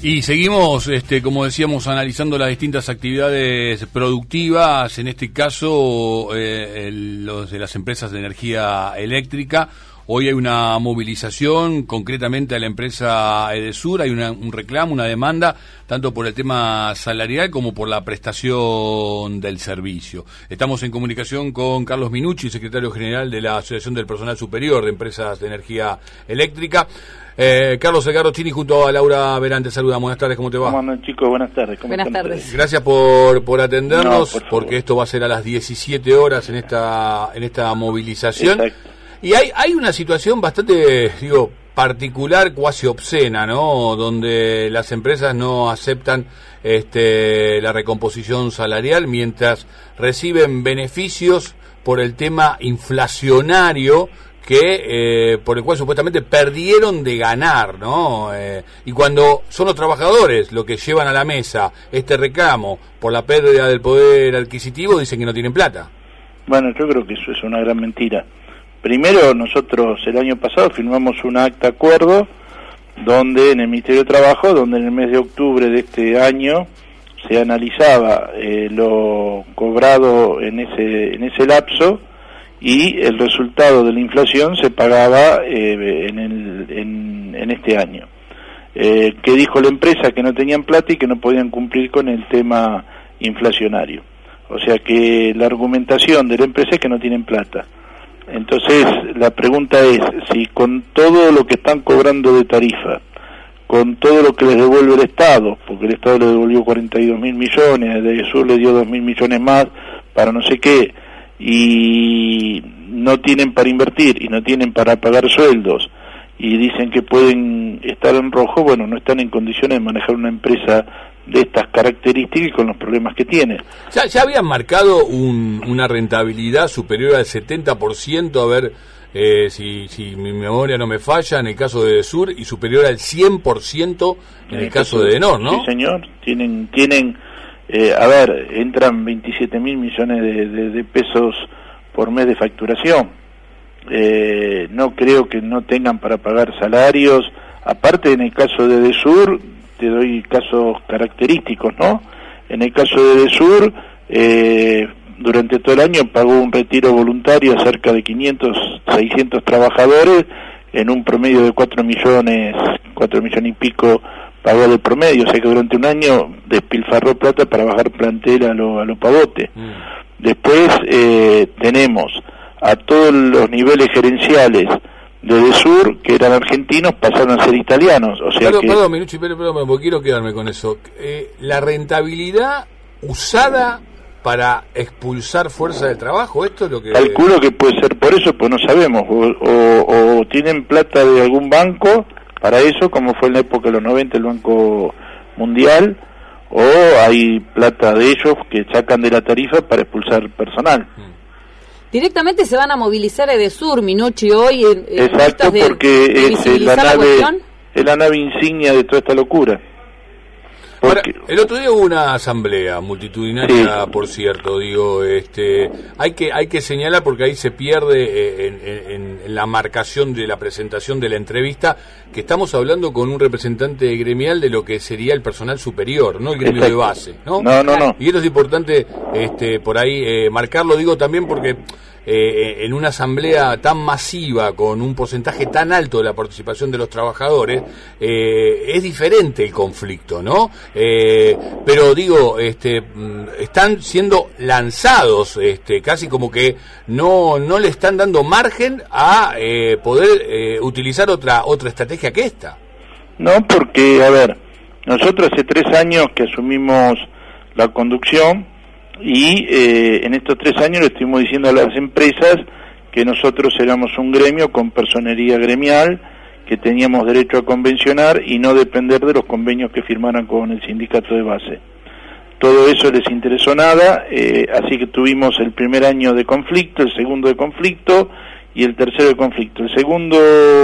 Y seguimos, como decíamos, analizando las distintas actividades productivas, en este caso los de las empresas de energía eléctrica. Hoy hay una movilización, concretamente a la empresa Edesur, hay un reclamo, una demanda, tanto por el tema salarial como por la prestación del servicio. Estamos en comunicación con Carlos Minucci, secretario general de la Asociación del Personal Superior de Empresas de Energía Eléctrica. Carlos Edgardo Chini junto a Laura Verán, te saludamos. Buenas tardes, ¿cómo te va? ¿Cómo andan, chicos? Buenas tardes. Buenas tardes. Gracias por atendernos, por porque esto va a ser a las 17 horas en esta movilización. Exacto. Y hay una situación bastante, particular, cuasi obscena, ¿no? Donde las empresas no aceptan la recomposición salarial mientras reciben beneficios por el tema inflacionario que por el cual supuestamente perdieron de ganar, ¿no? Y cuando son los trabajadores los que llevan a la mesa este reclamo por la pérdida del poder adquisitivo, dicen que no tienen plata. Bueno, yo creo que eso es una gran mentira. Primero, nosotros el año pasado firmamos un acta acuerdo donde en el Ministerio de Trabajo, donde en el mes de octubre de este año se analizaba lo cobrado en ese lapso y el resultado de la inflación se pagaba en este año. Que dijo la empresa que no tenían plata y que no podían cumplir con el tema inflacionario. O sea que la argumentación de la empresa es que no tienen plata. Entonces la pregunta es, si con todo lo que están cobrando de tarifa, con todo lo que les devuelve el Estado, porque el Estado le devolvió 42.000 millones, de Sur le dio 2.000 millones más para no sé qué, y no tienen para invertir y no tienen para pagar sueldos y dicen que pueden estar en rojo, bueno, no están en condiciones de manejar una empresa de estas características y con los problemas que tiene. Ya habían marcado una rentabilidad superior al 70%, a ver si mi memoria no me falla, en el caso de Edesur, y superior al 100% en el caso de Edenor, ¿no? Sí, señor, tienen entran 27.000 millones de pesos por mes de facturación. No creo que no tengan para pagar salarios. Aparte, en el caso de Edesur, te doy casos característicos, ¿no? En el caso de Edesur, durante todo el año pagó un retiro voluntario a cerca de 600 trabajadores en un promedio de 4 millones y pico pagó de promedio, o sea que durante un año despilfarró plata para bajar plantel a lo pavote. Después tenemos a todos los niveles gerenciales de Edesur, que eran argentinos, pasaron a ser italianos. O sea Perdón, Minucci, perdón, porque quiero quedarme con eso. La rentabilidad usada para expulsar fuerza de trabajo, esto es lo que... Calculo que puede ser por eso, pues no sabemos. O tienen plata de algún banco para eso, como fue en la época de los 90 el Banco Mundial, o hay plata de ellos que sacan de la tarifa para expulsar personal. Directamente se van a movilizar a Edesur, Minucci, hoy. Exacto, porque es la nave insignia de toda esta locura. Ahora, el otro día hubo una asamblea multitudinaria, sí. Por cierto, hay que señalar, porque ahí se pierde en la marcación de la presentación de la entrevista, que estamos hablando con un representante gremial de lo que sería el personal superior, no el gremio de base, ¿no? No. Y esto es importante por ahí marcarlo, digo también porque en una asamblea tan masiva, con un porcentaje tan alto de la participación de los trabajadores, es diferente el conflicto, ¿no? Pero digo, están siendo lanzados, casi como que no le están dando margen a poder utilizar otra estrategia que esta. No, porque, a ver, nosotros hace 3 años que asumimos la conducción, y en estos 3 años le estuvimos diciendo a las empresas que nosotros éramos un gremio con personería gremial, que teníamos derecho a convencionar y no depender de los convenios que firmaran con el sindicato de base. Todo eso les interesó nada, así que tuvimos el primer año de conflicto, el segundo de conflicto y el tercero de conflicto. El segundo,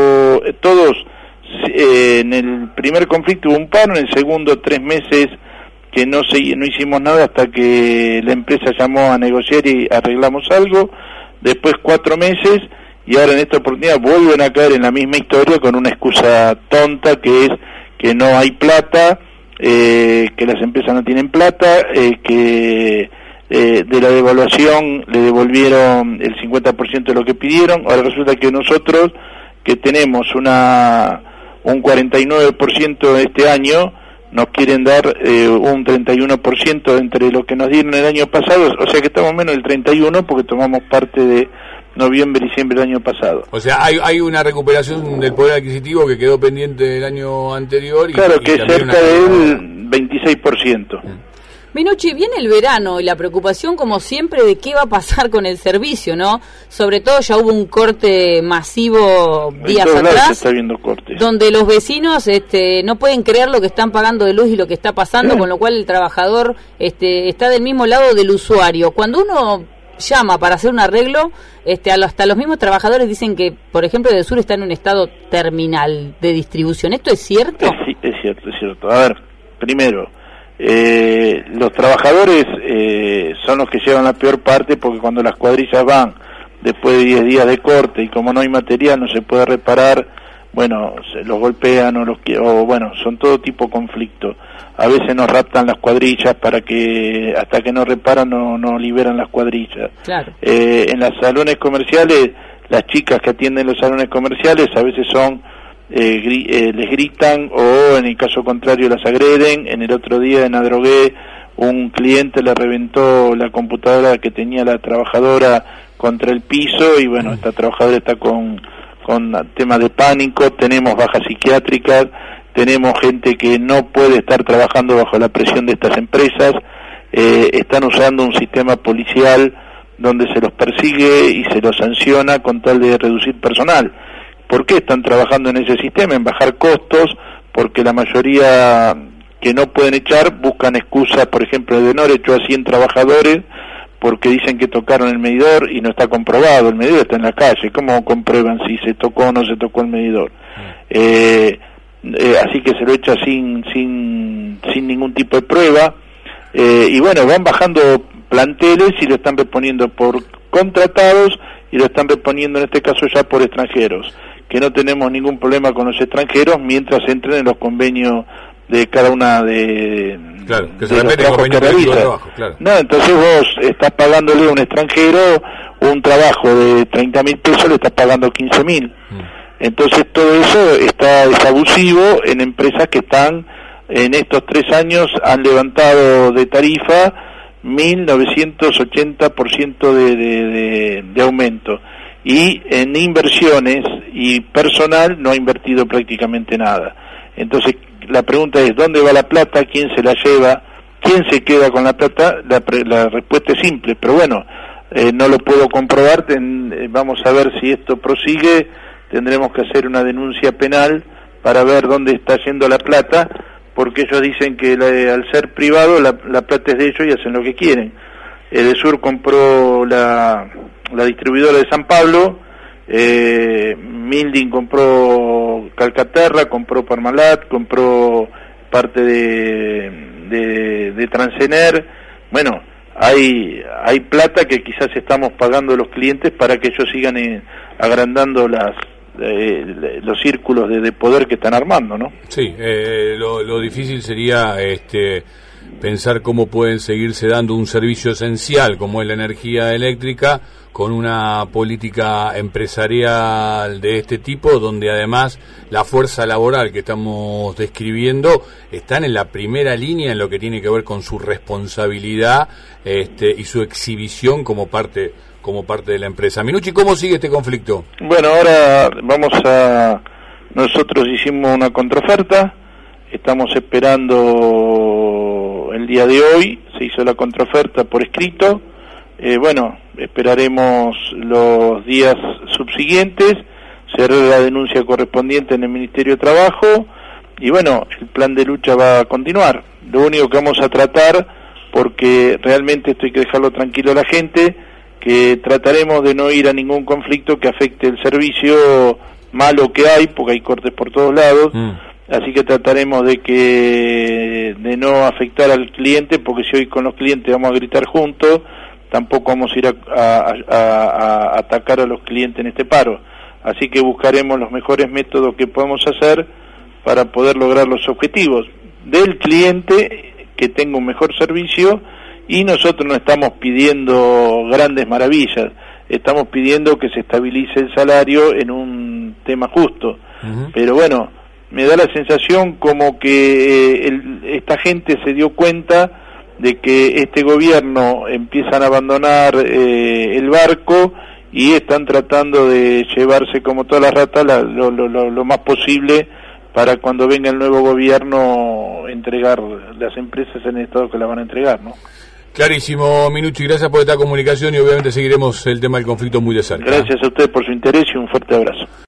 en el primer conflicto hubo un paro, en el segundo 3 meses que no hicimos nada hasta que la empresa llamó a negociar y arreglamos algo, después 4 meses, y ahora en esta oportunidad vuelven a caer en la misma historia con una excusa tonta, que es que no hay plata que las empresas no tienen plata, que de la devaluación le devolvieron el 50% de lo que pidieron. Ahora resulta que nosotros, que tenemos un 49% este año, nos quieren dar un 31% entre lo que nos dieron el año pasado, o sea que estamos menos del 31% porque tomamos parte de noviembre y diciembre del año pasado. O sea, hay una recuperación del poder adquisitivo que quedó pendiente del año anterior. Claro, que es cerca del 26%. Minucci, viene el verano y la preocupación, como siempre, de qué va a pasar con el servicio, ¿no? Sobre todo ya hubo un corte masivo días atrás, se está viendo cortes, donde los vecinos no pueden creer lo que están pagando de luz y lo que está pasando, con lo cual el trabajador está del mismo lado del usuario. Cuando uno llama para hacer un arreglo, hasta los mismos trabajadores dicen que, por ejemplo, Edesur está en un estado terminal de distribución. ¿Esto es cierto? Sí, es cierto. A ver, primero, los trabajadores son los que llevan la peor parte, porque cuando las cuadrillas van después de 10 días de corte y como no hay material, no se puede reparar, bueno, se los golpean o bueno, son todo tipo de conflictos. A veces nos raptan las cuadrillas para que hasta que no reparan no liberan las cuadrillas. Claro. En los salones comerciales, las chicas que atienden los salones comerciales a veces les gritan, o en el caso contrario las agreden. En el otro día en Adrogué un cliente le reventó la computadora que tenía la trabajadora contra el piso y bueno, esta trabajadora está con temas de pánico. Tenemos bajas psiquiátricas, tenemos gente que no puede estar trabajando bajo la presión de estas empresas. Están usando un sistema policial donde se los persigue y se los sanciona con tal de reducir personal. ¿Por qué están trabajando en ese sistema? En bajar costos, porque la mayoría que no pueden echar buscan excusas. Por ejemplo, Edenor echó a 100 trabajadores porque dicen que tocaron el medidor y no está comprobado. El medidor está en la calle. ¿Cómo comprueban si se tocó o no se tocó el medidor? Así que se lo echa sin ningún tipo de prueba. Y bueno, van bajando planteles y lo están reponiendo por contratados y lo están reponiendo en este caso ya por extranjeros, que no tenemos ningún problema con los extranjeros mientras entren en los convenios de cada una de, claro, que de se los trabajos que realiza. Claro. No, entonces vos estás pagándole a un extranjero un trabajo de 30.000 pesos, le estás pagando 15.000. Entonces todo eso es abusivo en empresas que están en estos 3 años han levantado de tarifa 1.980% de aumento, y en inversiones y personal no ha invertido prácticamente nada. Entonces la pregunta es, ¿dónde va la plata? ¿Quién se la lleva? ¿Quién se queda con la plata? La respuesta es simple, pero bueno, no lo puedo comprobar. Vamos a ver si esto prosigue. Tendremos que hacer una denuncia penal para ver dónde está yendo la plata, porque ellos dicen que al ser privado la plata es de ellos y hacen lo que quieren. Edesur compró la distribuidora de San Pablo, Milding compró Calcaterra, compró Parmalat, compró parte de Transener. Bueno, hay plata que quizás estamos pagando a los clientes para que ellos sigan agrandando los círculos de poder que están armando, ¿no? Sí, lo difícil sería pensar cómo pueden seguirse dando un servicio esencial como es la energía eléctrica con una política empresarial de este tipo, donde además la fuerza laboral que estamos describiendo están en la primera línea en lo que tiene que ver con su responsabilidad y su exhibición como parte de la empresa. Minucci, ¿cómo sigue este conflicto? Bueno, ahora nosotros hicimos una contraoferta, estamos esperando el día de hoy, se hizo la contraoferta por escrito, bueno, esperaremos los días subsiguientes, se hará la denuncia correspondiente en el Ministerio de Trabajo y bueno, el plan de lucha va a continuar. Lo único que vamos a tratar, porque realmente esto hay que dejarlo tranquilo a la gente, que trataremos de no ir a ningún conflicto que afecte el servicio malo que hay, porque hay cortes por todos lados, así que trataremos de no afectar al cliente, porque si hoy con los clientes vamos a gritar juntos, tampoco vamos a ir a atacar a los clientes en este paro. Así que buscaremos los mejores métodos que podemos hacer para poder lograr los objetivos. del cliente que tenga un mejor servicio, y nosotros no estamos pidiendo grandes maravillas, estamos pidiendo que se estabilice el salario en un tema justo. Pero bueno, me da la sensación como que esta gente se dio cuenta de que este gobierno empiezan a abandonar el barco y están tratando de llevarse como todas las ratas lo más posible para cuando venga el nuevo gobierno entregar las empresas en el estado que la van a entregar, ¿no? Clarísimo, Minucci, gracias por esta comunicación y obviamente seguiremos el tema del conflicto muy de cerca. Gracias a ustedes por su interés y un fuerte abrazo.